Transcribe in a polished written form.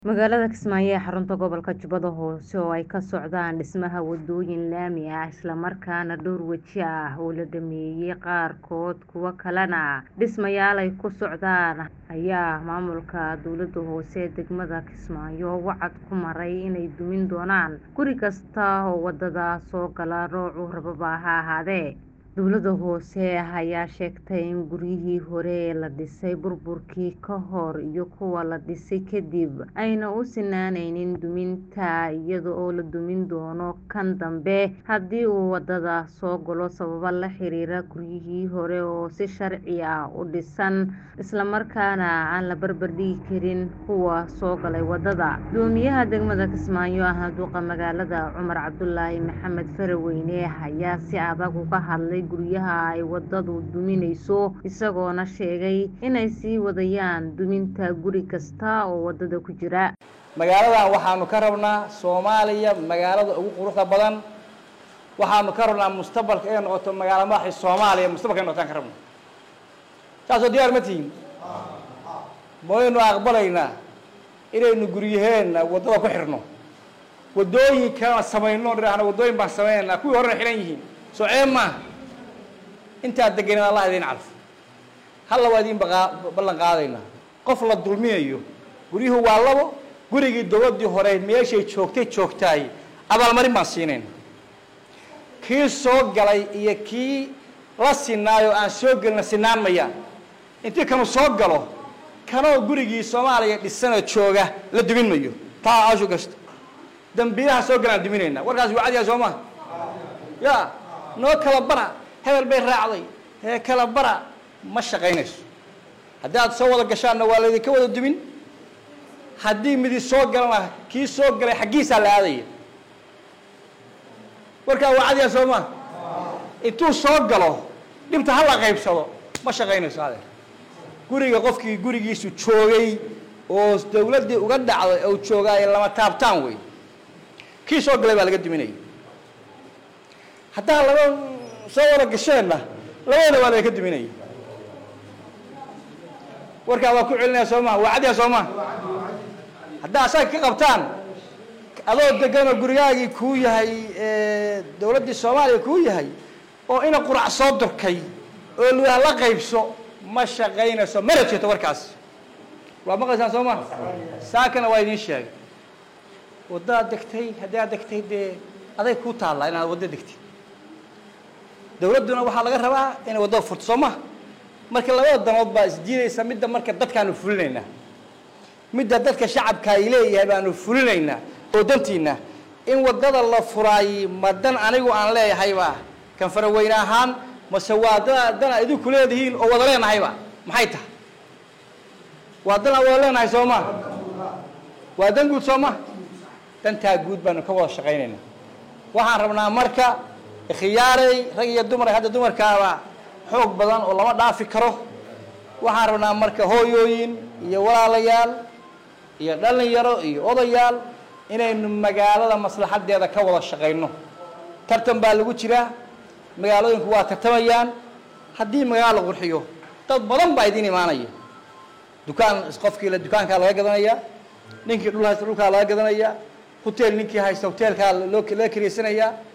Magaalada Kismaayo ee xarunta gobolka Jubbada Hoose oo ay ka socdaan dhismaha wadooyin laami ah isla markaana dhowr waji ah oo la dhameeyay qaarkood kuwa kalena dhismayaal ay ku socdaan ayaa maamulka dowladda hoose ee degmada Kismaayo wacad ku maray inay dumin doonaan guri kasta oo wadada soo gala noocu rababa ha ahaadee. Dowladda hoose ayaa sheegtay in guryihii hore ee la dhisay burburkii ka hor iyo kuwa la dhisay kadib ayna u sinaanaynin duminta iyada oo la dumin doono kan dambe haddii uu wadada soo galo sababo la xiriira guryihii hore oo si sharci ah u dhisan isla markaana aan la barbar dhigi karin kuwa soo galay wadada. Guddoomiyaha degmada Kismaayo duqa magaalada Cumar Cabdulaahi Maxamed Faraweyne ayaa si adag uga hadlay guryaha ay wadadu duminayso isagoona sheegay inay sii wadayaan duminta guri kasta oo wadada ku jira. Magaalada waxaanu ka rabnaa Soomaaliya magaalada ugu quruxda badan waxaanu ka rabnaa mustaqbalka ay noqoto magaalo madaxda Soomaaliya mustaqbalka noqotaan ka rabnaa. Taasoo diyaar ma tihiin? Mooynu aqbalaynaa inaynu guryaheena wadada ku xirno wadooyinka sameeyno dhiraahna wadooyin baan sameeynaa kuwii hore xiran yihiin soo ceema inta deganaa Allah idin calf hal waadin ballan qaadayna qof la dulmiyo guriyuhu waa labo gurigii dawladii hore meeshay joogtay abaal marin baan siineen kii soo galay iyo kii la sinaayo aan soo galna sinaamaya intii kanu soo galo kanoo gurigii Soomaaliya dhisana jooga la dumin mayo taa aashu gasto dambiyaha soo galaan duminayna warkaas waa cadiya Soomaa ya noo kala bara hebel bay raacday ee kala bara ma shaqaynayso haddii aad soo wada gashaana waa leedin wada dumin haddii mid soo galana kii soo galay xaqiisa la aadaya warka waa cadiya Soomaa intuu soo galo dhibta hal la qaybsado ma shaqaynayso adeer guriga qofkii gurigiisu joogay oo dawladda uga dhacday oo joogay lama taabtaan way kii soo galay baa laga duminay hatta laba soo wada gasheena labada waa laga duminay warka waa ku celinaa Soomaa waa cadiya Soomaa hadda asaga ka qabtaan adoo degan gurigaagii ku yahay dawladda Soomaaliya ku yahay oo ina qurac soo durkay oo la qaybso ma shaqaynayso marajto warkaas waa maqasaan Soomaa saakana waa idin sheegay wadada degtay hadaa degtay de aday ku taala inaad wadada degtay dawladuna waxa laga rabaa in wadada furto Soomaa marka labada danood baa isdiidaysa midda marka dadkaanu fulinayna midda dadka shacabka ay leeyahay baanu fulinayna oo dantiina in wadada la furaay madan anigu aan leeyahay baa kan Faraweyne ahaan masawaada dana idinku leedihiin oo wada leenahay baa maxay tahay wadana wada leenahay Soomaa wadan guud Soomaa dantaa guud baanu ka wada shaqaynayna waxaan rabnaa marka khiyaaray rag iyo dumar hadda dumarkaaba xoog badan oo lama dhaafi karo waxaan rabnaa marka hooyooyin iyo walaalayaal iyo dhalinyaro iyo odayaal inaynu magaalada maslaxadeeda ka wada shaqayno tartan baa lagu jiraa magaalooyinku waa tartamayaan haddii magaalo la qurxiyo dad badan baa idin imaanaya dukaan qofkii la dukaanka laga gadanaya ninkii dhulka laga gadanaya hotel ninkii haysta hotelka loo kireysanaya